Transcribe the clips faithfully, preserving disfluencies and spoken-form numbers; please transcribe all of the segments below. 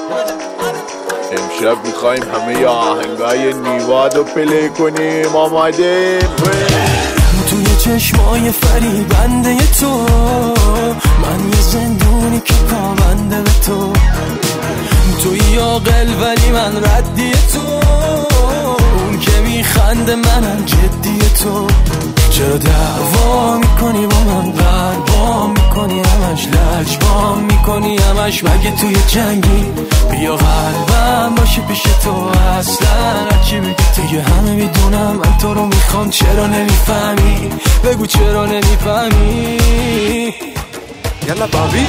امشب میخوایم همه آهنگای نیواد رو پلی کنیم. آمادیم؟ توی چشمای فریبنده تو من یه زندونی که پابنده به تو. توی عاقل ولی من ردی تو، اون که میخنده منم جدی تو. چرا دعوا میکنی با من، قلبام میکنی همش، لجبام میکنی همش، مگه توی جنگی؟ بیا قلبم باشه پیش تو، اصلا هرچی بگی دیگه همه میدونم من تو رو میخوام. چرا نمیفهمی؟ بگو چرا نمیفهمی؟ یلا بابی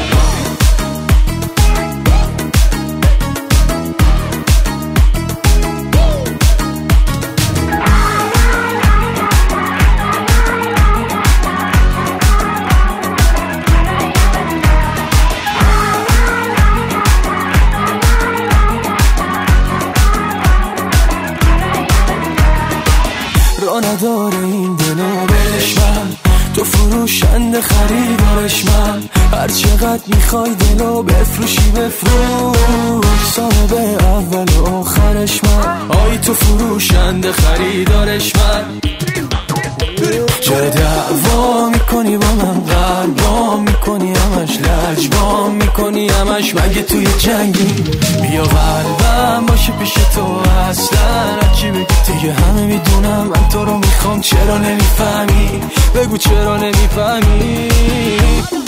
را نداره این دلو بهش، من تو فروشنده خریدارش، من هر چقدر میخوای دلو بفروشی بفروش، صاحب اول و آخرش من. آی تو فروشنده خریدارش من. چرا دعوا میکنی با من، قلبام میکنی همش، لجبام میکنی همش، مگه توی جنگی؟ بیا قلبم باشه پیش تو، اصلا هرچی بگی دیگه همه میدونم من تو رو میخوام. چرا نمیفهمی؟ بگو چرا نمیفهمی؟